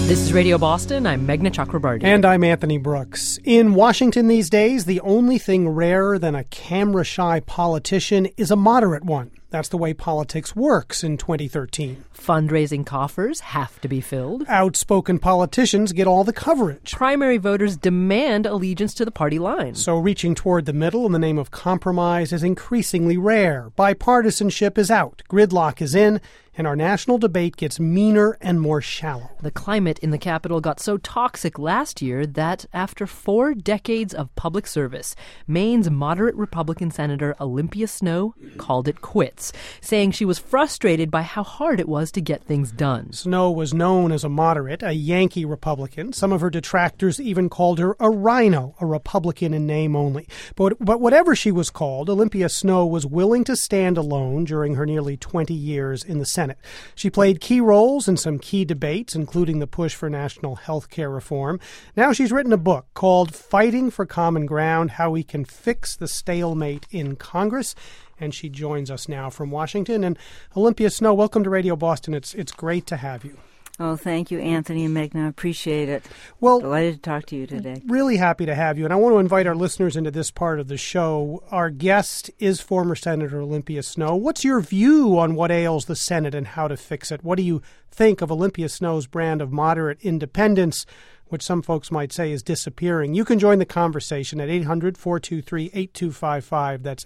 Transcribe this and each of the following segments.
This is Radio Boston. I'm Meghna Chakrabarty. And I'm Anthony Brooks. In Washington these days, the only thing rarer than a camera-shy politician is a moderate one. That's the way politics works in 2013. Fundraising coffers have to be filled. Outspoken politicians get all the coverage. Primary voters demand allegiance to the party line. So reaching toward the middle in the name of compromise is increasingly rare. Bipartisanship is out. Gridlock is in. And our national debate gets meaner and more shallow. The climate in the Capitol got so toxic last year that after 4 decades of public service, Maine's moderate Republican Senator Olympia Snowe called it quits, saying she was frustrated by how hard it was to get things done. Snowe was known as a moderate, a Yankee Republican. Some of her detractors even called her a rhino, a Republican in name only. But whatever she was called, Olympia Snowe was willing to stand alone during her nearly 20 years in the Senate. She played key roles in some key debates, including the push for national health care reform. Now she's written a book called Fighting for Common Ground, How We Can Fix the Stalemate in Congress. And she joins us now from Washington. And Olympia Snowe, welcome to Radio Boston. It's great to have you. Oh, thank you, Anthony and Meghna. Appreciate it. Well, delighted to talk to you today. Really happy to have you. And I want to invite our listeners into this part of the show. Our guest is former Senator Olympia Snowe. What's your view on what ails the Senate and how to fix it? What do you think of Olympia Snowe's brand of moderate independence, which some folks might say is disappearing? You can join the conversation at 800-423-8255. That's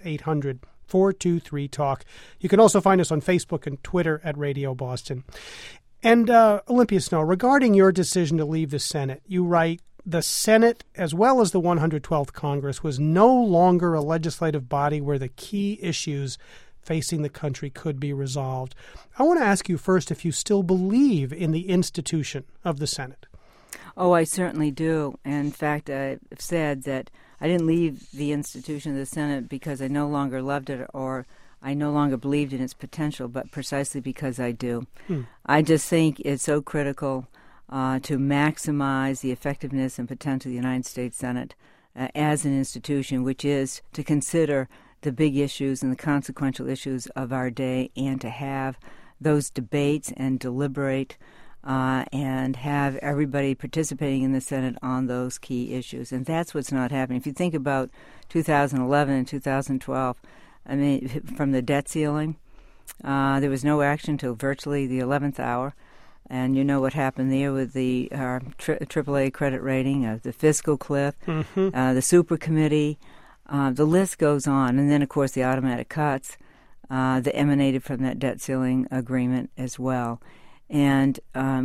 800-423-TALK. You can also find us on Facebook and Twitter at Radio Boston. And Olympia Snowe, regarding your decision to leave the Senate, you write, the Senate, as well as the 112th Congress, was no longer a legislative body where the key issues facing the country could be resolved. I want to ask you first if you still believe in the institution of the Senate. Oh, I certainly do. In fact, I've said that I didn't leave the institution of the Senate because I no longer loved it or I no longer believed in its potential, but precisely because I do. I just think it's so critical to maximize the effectiveness and potential of the United States Senate as an institution, which is to consider the big issues and the consequential issues of our day and to have those debates and deliberate and have everybody participating in the Senate on those key issues. And that's what's not happening. If you think about 2011 and 2012, I mean, from the debt ceiling, there was no action until virtually the 11th hour. And you know what happened there with the AAA credit rating, the fiscal cliff, the super committee. The list goes on. And then, of course, the automatic cuts that emanated from that debt ceiling agreement as well. And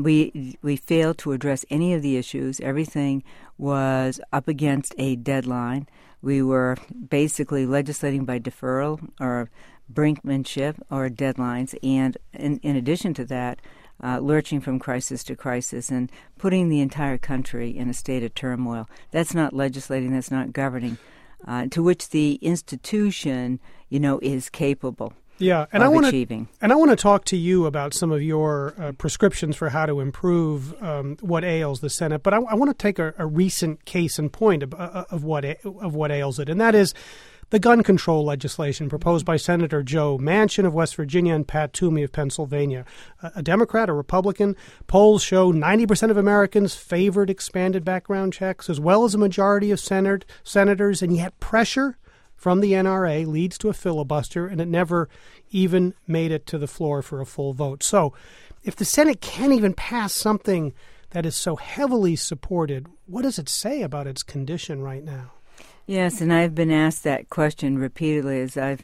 we failed to address any of the issues. Everything was up against a deadline. We were basically legislating by deferral or brinkmanship or deadlines, and in addition to that, lurching from crisis to crisis and putting the entire country in a state of turmoil. That's not legislating, that's not governing, to which the institution, is capable. Yeah, and I want to talk to you about some of your prescriptions for how to improve what ails the Senate. But I want to take a recent case in point of what ails it, and that is the gun control legislation proposed by Senator Joe Manchin of West Virginia and Pat Toomey of Pennsylvania. A Democrat, a Republican. Polls show 90% of Americans favored expanded background checks, as well as a majority of senators, and yet pressure from the NRA leads to a filibuster, and it never even made it to the floor for a full vote. So if the Senate can't even pass something that is so heavily supported, what does it say about its condition right now? Yes, and I've been asked that question repeatedly as I've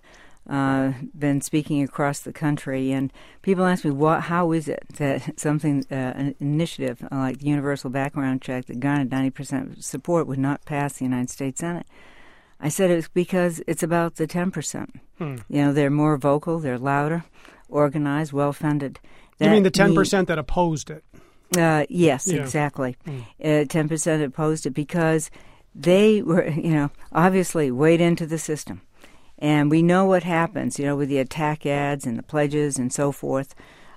been speaking across the country, and people ask me, how is it that something, an initiative like the universal background check that garnered 90% support would not pass the United States Senate? I said it's because it's about the 10%. They're more vocal, they're louder, organized, well-funded. You mean the 10% that opposed it? Yes, yeah. Exactly. 10% opposed it because they were, obviously weighed into the system. And we know what happens, with the attack ads and the pledges and so forth.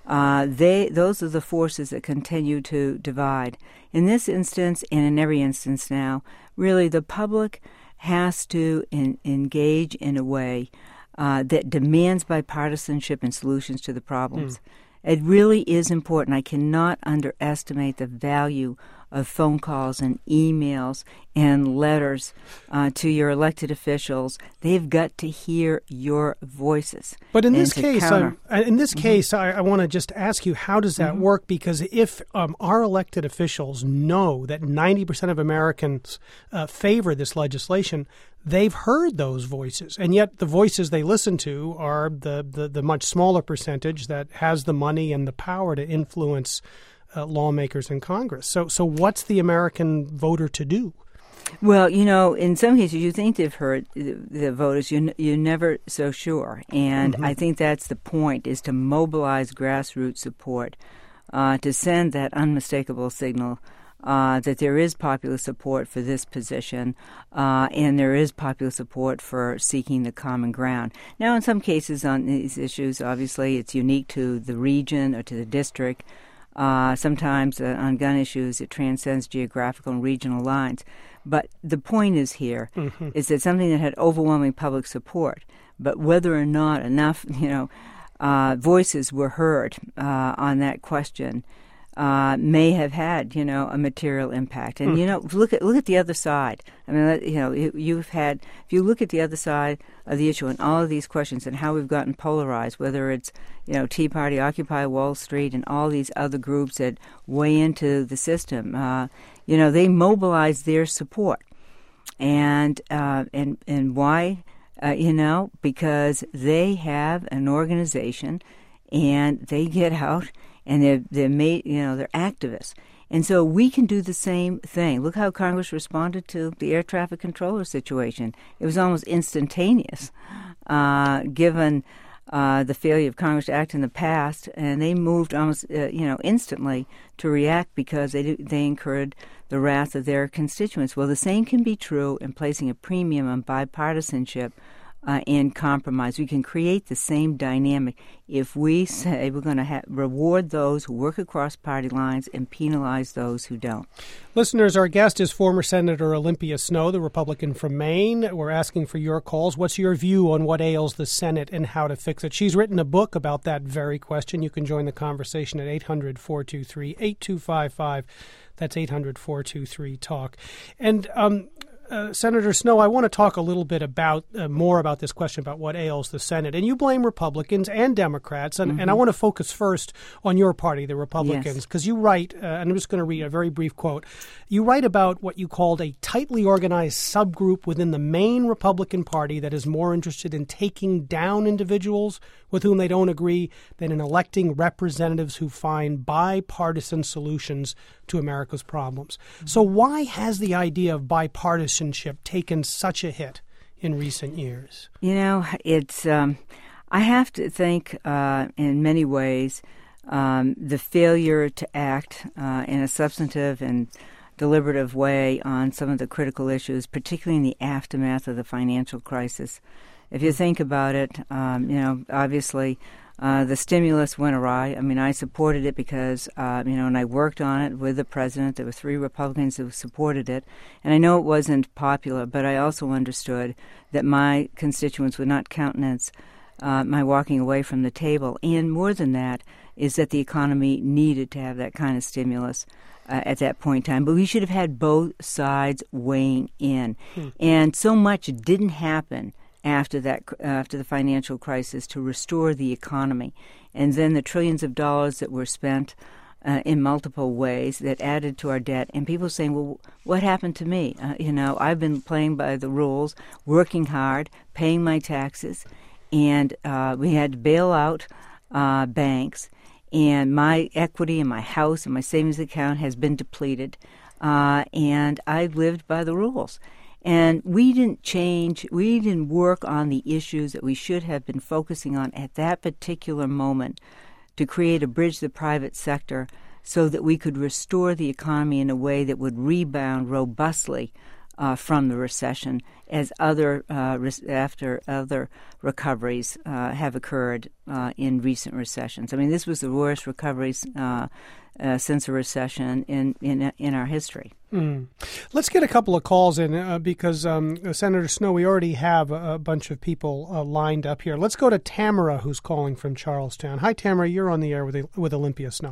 Those are the forces that continue to divide. In this instance, and in every instance now, really the public has to engage in a way that demands bipartisanship and solutions to the problems. It really is important. I cannot underestimate the value of phone calls and emails and letters to your elected officials. They've got to hear your voices. But in this case, I want to just ask you, how does that work? Because if our elected officials know that 90% of Americans favor this legislation, they've heard those voices, and yet the voices they listen to are the much smaller percentage that has the money and the power to influence lawmakers in Congress. So what's the American voter to do? Well, in some cases you think they've heard the voters. You're never so sure. And I think that's the point, is to mobilize grassroots support, to send that unmistakable signal that there is popular support for this position, and there is popular support for seeking the common ground. Now, in some cases on these issues, obviously, it's unique to the region or to the district. Sometimes on gun issues, it transcends geographical and regional lines. But the point is here is that something that had overwhelming public support, but whether or not enough, voices were heard on that question may have had, a material impact. And look at the other side. I mean, if you look at the other side of the issue and all of these questions and how we've gotten polarized, whether it's Tea Party, Occupy Wall Street, and all these other groups that weigh into the system, they mobilize their support, and why? Because they have an organization, and they get out. And they're activists. And so we can do the same thing. Look how Congress responded to the air traffic controller situation. It was almost instantaneous, given the failure of Congress to act in the past. And they moved almost, instantly to react because they incurred the wrath of their constituents. Well, the same can be true in placing a premium on bipartisanship and compromise. We can create the same dynamic if we say we're going to reward those who work across party lines and penalize those who don't. Listeners, our guest is former Senator Olympia Snowe, the Republican from Maine. We're asking for your calls. What's your view on what ails the Senate and how to fix it? She's written a book about that very question. You can join the conversation at 800-423-8255. That's 800-423-TALK. And Senator Snowe, I want to talk a little bit about more about this question about what ails the Senate. And you blame Republicans and Democrats, and I want to focus first on your party, the Republicans, because you write, and I'm just going to read a very brief quote, you write about what you called a tightly organized subgroup within the main Republican Party that is more interested in taking down individuals with whom they don't agree than in electing representatives who find bipartisan solutions to America's problems. So why has the idea of bipartisanship taken such a hit in recent years? It's I have to think in many ways the failure to act in a substantive and deliberative way on some of the critical issues, particularly in the aftermath of the financial crisis. If you think about it, obviously the stimulus went awry. I mean, I supported it because, and I worked on it with the president. There were 3 Republicans who supported it. And I know it wasn't popular, but I also understood that my constituents would not countenance my walking away from the table. And more than that is that the economy needed to have that kind of stimulus at that point in time. But we should have had both sides weighing in. And so much didn't happen after the financial crisis to restore the economy. And then the trillions of dollars that were spent in multiple ways that added to our debt. And people saying, well, what happened to me? I've been playing by the rules, working hard, paying my taxes, and we had to bail out banks. And my equity in my house and my savings account has been depleted. And I lived by the rules. And we didn't work on the issues that we should have been focusing on at that particular moment to create a bridge to the private sector so that we could restore the economy in a way that would rebound robustly from the recession, as after other recoveries have occurred in recent recessions. I mean, this was the worst recoveries since a recession in our history. Let's get a couple of calls in because Senator Snowe, we already have a bunch of people lined up here. Let's go to Tamara, who's calling from Charlestown. Hi, Tamara. You're on the air with Olympia Snowe.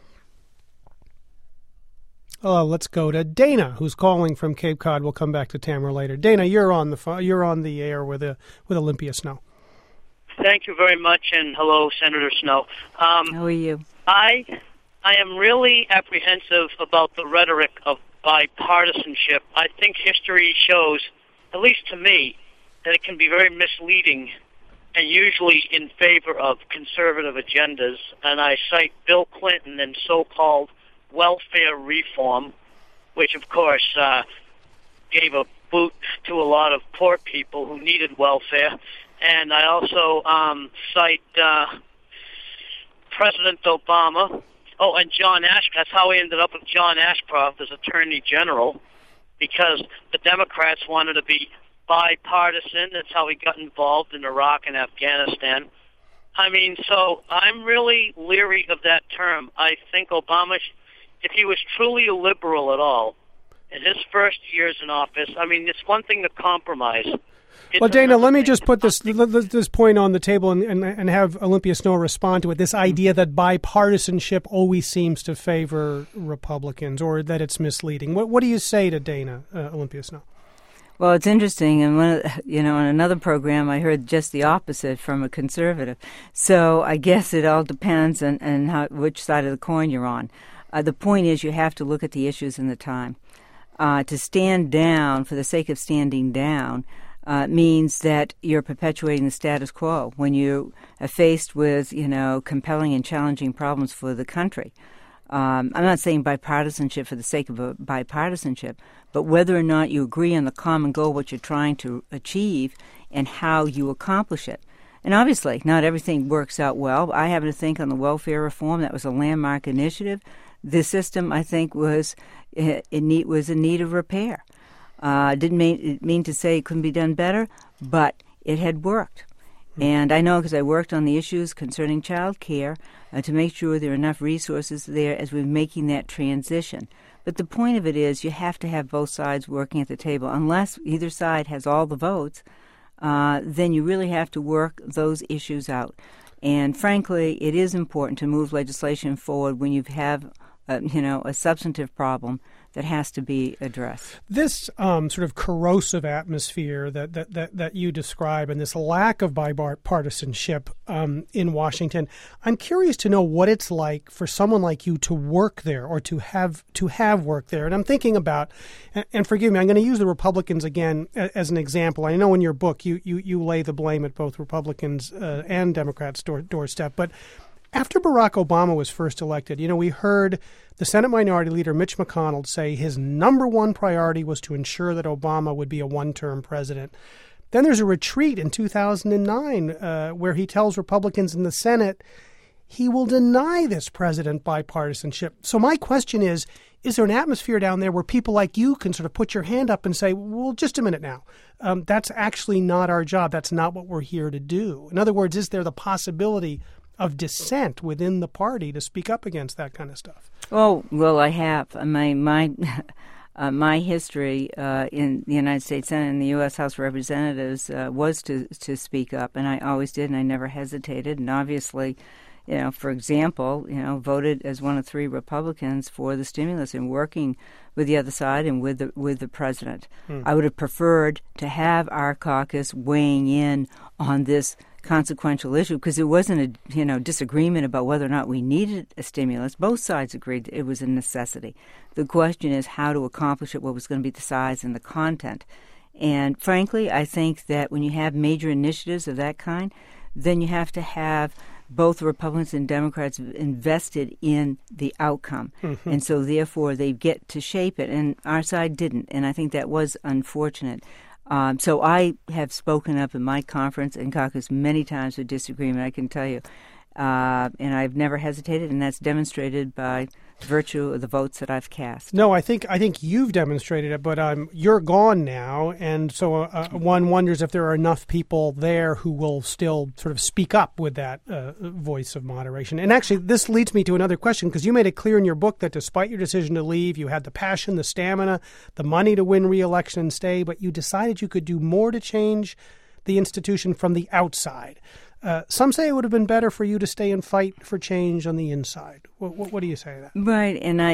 Let's go to Dana, who's calling from Cape Cod. We'll come back to Tamara later. Dana, you're on the air with Olympia Snowe. Thank you very much, and hello, Senator Snowe. How are you? I am really apprehensive about the rhetoric of bipartisanship. I think history shows, at least to me, that it can be very misleading and usually in favor of conservative agendas. And I cite Bill Clinton and so-called welfare reform, which, of course, gave a boot to a lot of poor people who needed welfare. And I also cite President Obama. Oh, and John Ashcroft. That's how we ended up with John Ashcroft as Attorney General, because the Democrats wanted to be bipartisan. That's how he got involved in Iraq and Afghanistan. I mean, so I'm really leery of that term. I think Obama, if he was truly a liberal at all, in his first years in office, I mean, it's one thing to compromise. Well, Dana, let me just put this point on the table and have Olympia Snowe respond to it. This idea that bipartisanship always seems to favor Republicans, or that it's misleading. What do you say to Dana, Olympia Snowe? Well, it's interesting, and in another program, I heard just the opposite from a conservative. So I guess it all depends on which side of the coin you're on. The point is, you have to look at the issues in the time. To stand down for the sake of standing down means that you're perpetuating the status quo when you are faced with, compelling and challenging problems for the country. I'm not saying bipartisanship for the sake of bipartisanship, but whether or not you agree on the common goal, what you're trying to achieve, and how you accomplish it. And obviously, not everything works out well. I happen to think on the welfare reform, that was a landmark initiative. The system, I think, was in need of repair. Didn't mean to say it couldn't be done better, but it had worked. And I know because I worked on the issues concerning child care to make sure there are enough resources there as we're making that transition. But the point of it is you have to have both sides working at the table. Unless either side has all the votes, then you really have to work those issues out. And frankly, it is important to move legislation forward when you have a substantive problem that has to be addressed. This sort of corrosive atmosphere that you describe, and this lack of bipartisanship in Washington, I'm curious to know what it's like for someone like you to work there, or to have worked there. And I'm thinking about, and forgive me, I'm going to use the Republicans again as an example. I know in your book you lay the blame at both Republicans and Democrats' doorstep, but after Barack Obama was first elected, we heard the Senate Minority Leader Mitch McConnell say his number one priority was to ensure that Obama would be a one-term president. Then there's a retreat in 2009 where he tells Republicans in the Senate he will deny this president bipartisanship. So my question is there an atmosphere down there where people like you can sort of put your hand up and say, well, just a minute now, that's actually not our job. That's not what we're here to do. In other words, is there the possibility of dissent within the party to speak up against that kind of stuff? Oh, well, I have. My history in the United States Senate and the U.S. House of Representatives was to speak up, and I always did, and I never hesitated. And obviously, for example, voted as one of 3 Republicans for the stimulus and working with the other side and with the president. I would have preferred to have our caucus weighing in on this consequential issue, because there wasn't a disagreement about whether or not we needed a stimulus. Both sides agreed it was a necessity. The question is how to accomplish it, what was going to be the size and the content. And frankly, I think that when you have major initiatives of that kind, then you have to have both Republicans and Democrats invested in the outcome. Mm-hmm. And so therefore they get to shape it. And our side didn't. And I think that was unfortunate. So I have spoken up in my conference and caucus many times with disagreement, I can tell you. And I've never hesitated, and that's demonstrated by virtue of the votes that I've cast. No, I think you've demonstrated it, but you're gone now, and so one wonders if there are enough people there who will still sort of speak up with that voice of moderation. And actually, this leads me to another question, because you made it clear in your book that despite your decision to leave, you had the passion, the stamina, the money to win re-election and stay, but you decided you could do more to change the institution from the outside. Some say it would have been better for you to stay and fight for change on the inside. What do you say to that? Right, and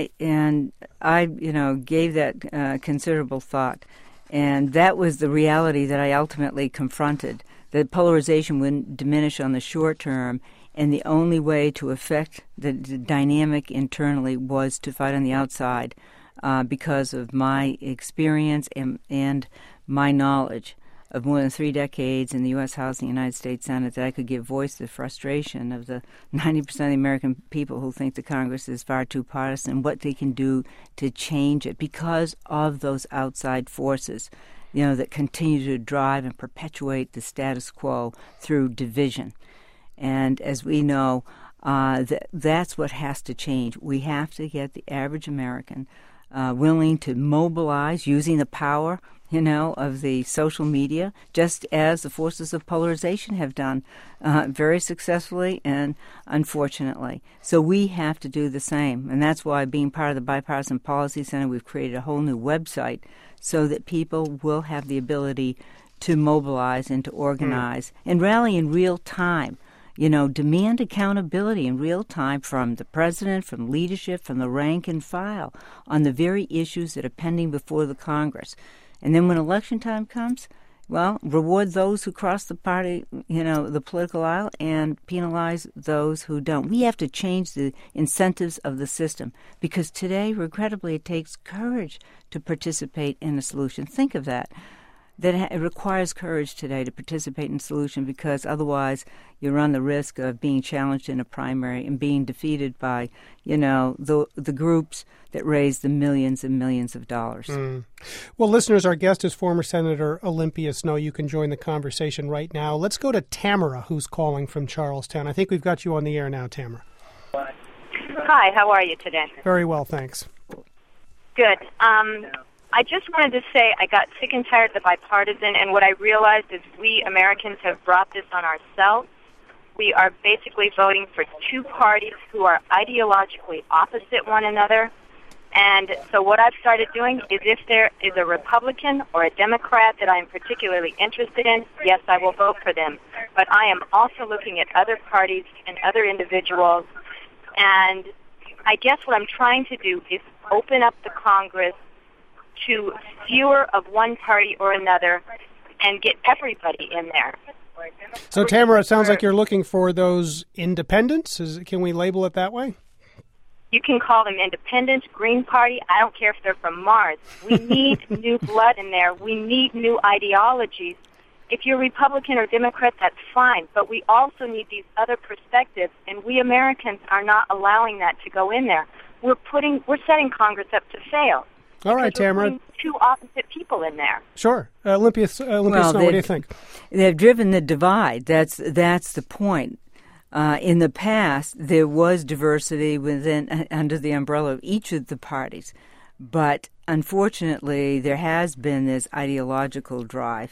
I gave that considerable thought, and that was the reality that I ultimately confronted. That polarization wouldn't diminish on the short term, and the only way to affect the dynamic internally was to fight on the outside, because of my experience and my knowledge of more than 3 decades in the U.S. House and the United States Senate, that I could give voice to the frustration of the 90% of the American people who think the Congress is far too partisan, what they can do to change it because of those outside forces, that continue to drive and perpetuate the status quo through division. And as we know, that's what has to change. We have to get the average American willing to mobilize using the power of the social media, just as the forces of polarization have done very successfully and unfortunately. So we have to do the same. And that's why, being part of the Bipartisan Policy Center, we've created a whole new website so that people will have the ability to mobilize and to organize and rally in real time. Demand accountability in real time from the president, from leadership, from the rank and file on the very issues that are pending before the Congress. And then when election time comes, reward those who cross the party, the political aisle, and penalize those who don't. We have to change the incentives of the system, because today, regrettably, it takes courage to participate in a solution. Think of that. That it requires courage today to participate in a solution, because otherwise you run the risk of being challenged in a primary and being defeated by, the groups that raise the millions and millions of dollars. Well, listeners, our guest is former Senator Olympia Snowe. You can join the conversation right now. Let's go to Tamara, who's calling from Charlestown. I think we've got you on the air now, Tamara. Hi, how are you today? Very well, thanks. Good. I just wanted to say I got sick and tired of the bipartisan, and what I realized is we Americans have brought this on ourselves. We are basically voting for two parties who are ideologically opposite one another. And so what I've started doing is, if there is a Republican or a Democrat that I am particularly interested in, yes, I will vote for them. But I am also looking at other parties and other individuals. And I guess what I'm trying to do is open up the Congress to fewer of one party or another and get everybody in there. So, Tamara, it sounds like you're looking for those independents. Can we label it that way? You can call them independents, Green Party. I don't care if they're from Mars. We need new blood in there. We need new ideologies. If you're Republican or Democrat, that's fine. But we also need these other perspectives, and we Americans are not allowing that to go in there. We're setting Congress up to fail. All right, Tamara. We're two opposite people in there. Sure. Olympia Snowe, what do you think? They've driven the divide. That's the point. In the past, there was diversity under the umbrella of each of the parties. But unfortunately, there has been this ideological drive.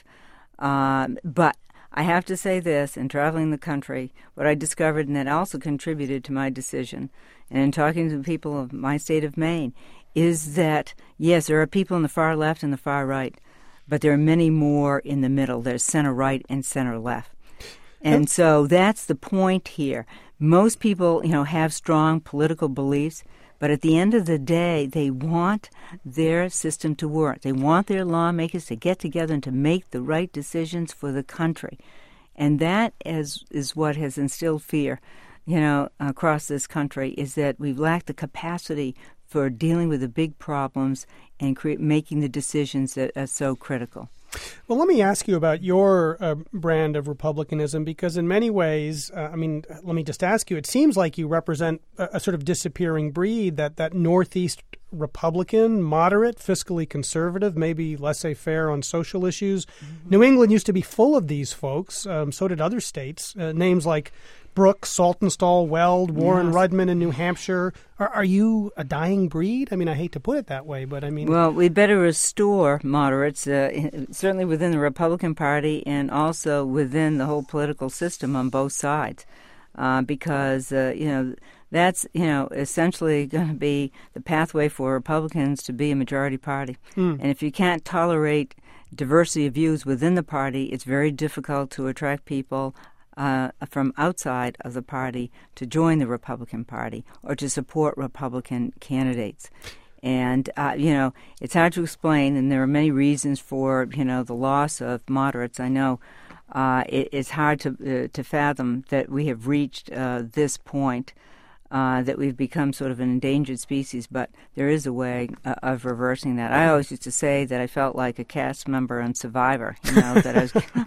But I have to say this, in traveling the country, what I discovered, and that also contributed to my decision, and in talking to the people of my state of Maine, is that, yes, there are people in the far left and the far right, but there are many more in the middle. There's center right and center left. And so that's the point here. Most people, have strong political beliefs, but at the end of the day, they want their system to work. They want their lawmakers to get together and to make the right decisions for the country. And that is what has instilled fear, across this country, is that we've lacked the capacity for dealing with the big problems and making the decisions that are so critical. Well, let me ask you about your brand of republicanism, because in many ways, let me just ask you, it seems like you represent a sort of disappearing breed, that Northeast Republican, moderate, fiscally conservative, maybe laissez-faire on social issues. Mm-hmm. New England used to be full of these folks. So did other states. Names like Brooks, Saltonstall, Weld, Warren, Rudman in New Hampshire. Are you a dying breed? I mean, I hate to put it that way, but I mean... Well, we better restore moderates, certainly within the Republican Party and also within the whole political system on both sides, because, that's, essentially going to be the pathway for Republicans to be a majority party. And if you can't tolerate diversity of views within the party, it's very difficult to attract people from outside of the party to join the Republican Party or to support Republican candidates. And, it's hard to explain, and there are many reasons for, the loss of moderates. I know it's hard to fathom that we have reached this point, that we've become sort of an endangered species, but there is a way of reversing that. I always used to say that I felt like a cast member on Survivor, that I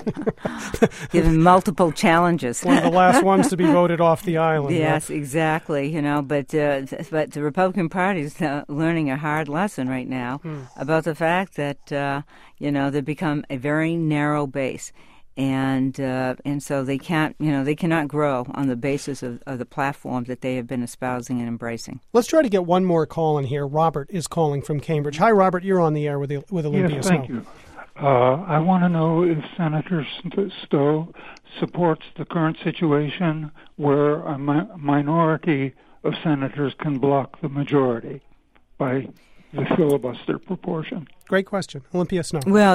was given multiple challenges. One of the last ones to be voted off the island. Yes, right? Exactly, but the Republican Party is learning a hard lesson right now about the fact that, they've become a very narrow base. And so they can't, they cannot grow on the basis of the platform that they have been espousing and embracing. Let's try to get one more call in here. Robert is calling from Cambridge. Hi, Robert. You're on the air with Olympia Snowe. Thank you. I want to know if Senator Stowe supports the current situation where a minority of senators can block the majority by the filibuster proportion. Great question. Olympia Snowe. Well,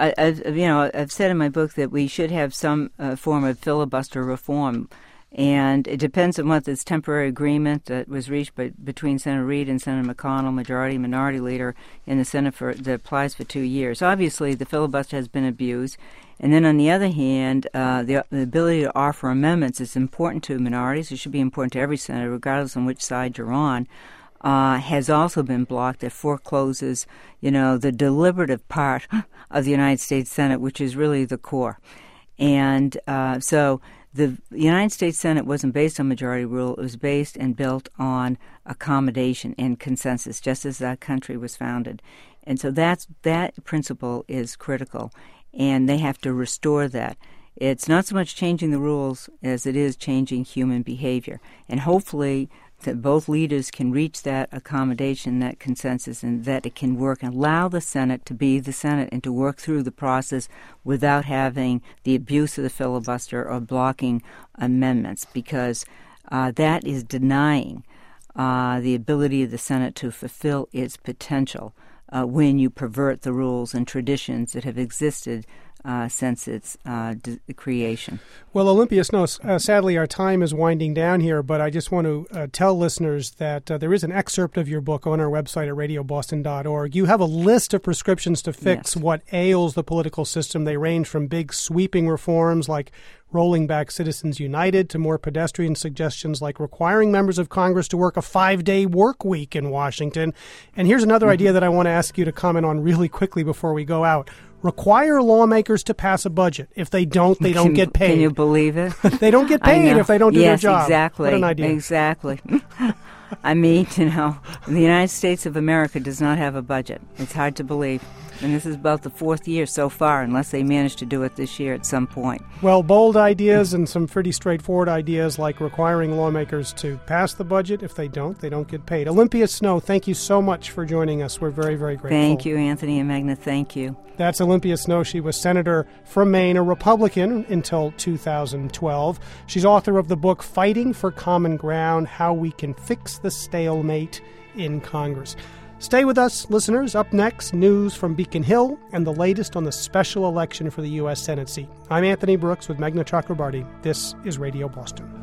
I've said in my book that we should have some form of filibuster reform, and it depends on what this temporary agreement that was reached between Senator Reid and Senator McConnell, majority and minority leader in the Senate that applies for 2 years. Obviously, the filibuster has been abused. And then on the other hand, the ability to offer amendments is important to minorities. It should be important to every senator, regardless on which side you're on. Has also been blocked. That forecloses, the deliberative part of the United States Senate, which is really the core. And so the United States Senate wasn't based on majority rule. It was based and built on accommodation and consensus, just as that country was founded. And so that principle is critical, and they have to restore that. It's not so much changing the rules as it is changing human behavior. And hopefully that both leaders can reach that accommodation, that consensus, and that it can work and allow the Senate to be the Senate and to work through the process without having the abuse of the filibuster or blocking amendments, because that is denying the ability of the Senate to fulfill its potential when you pervert the rules and traditions that have existed since its creation. Well, Olympia Snowe, sadly our time is winding down here, but I just want to tell listeners that there is an excerpt of your book on our website at radioboston.org. You have a list of prescriptions to fix what ails the political system. They range from big sweeping reforms like rolling back Citizens United to more pedestrian suggestions like requiring members of Congress to work a 5-day work week in Washington. And here's another idea that I want to ask you to comment on really quickly before we go out. Require lawmakers to pass a budget. If they don't, they don't get paid. Can you believe it? They don't get paid if they don't do their job. Yes, exactly. What an idea. Exactly. I mean, the United States of America does not have a budget. It's hard to believe. And this is about the 4th year so far, unless they manage to do it this year at some point. Well, bold ideas and some pretty straightforward ideas like requiring lawmakers to pass the budget. If they don't get paid. Olympia Snowe, thank you so much for joining us. We're very, very grateful. Thank you, Anthony and Magna. Thank you. That's Olympia Snowe. She was senator from Maine, a Republican until 2012. She's author of the book Fighting for Common Ground, How We Can Fix the Stalemate in Congress. Stay with us, listeners. Up next, news from Beacon Hill and the latest on the special election for the U.S. Senate seat. I'm Anthony Brooks with Meghna Chakrabarty. This is Radio Boston.